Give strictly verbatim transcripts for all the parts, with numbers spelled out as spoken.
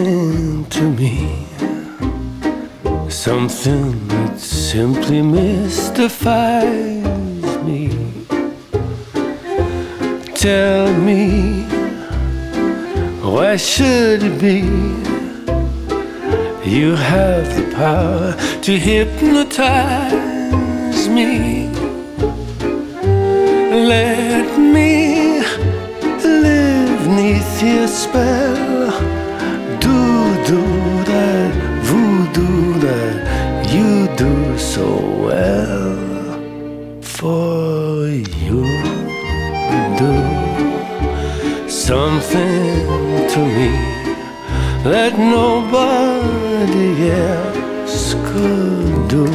something to me, something that simply mystifies me. Tell me, why should it be you have the power to hypnotize me? Let me live neath your spell. Do, do that voodoo that you do so well. For you do something to me that nobody else could do.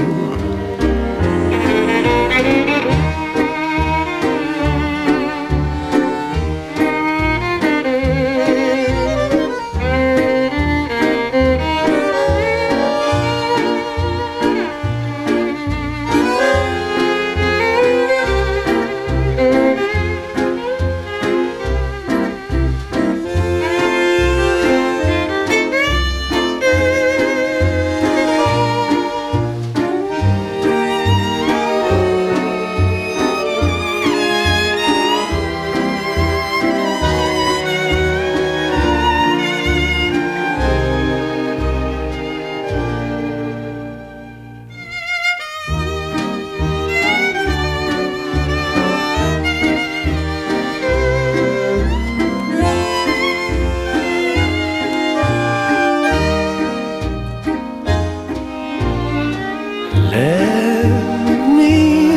Let me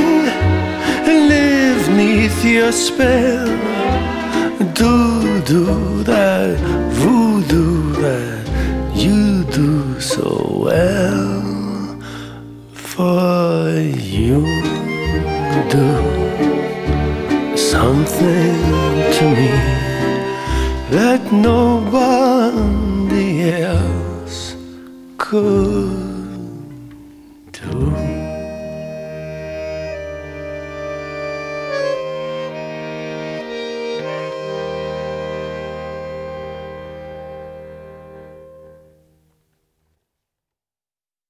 live neath your spell. Do, do that voodoo that you do so well. For you do something to me that nobody else could.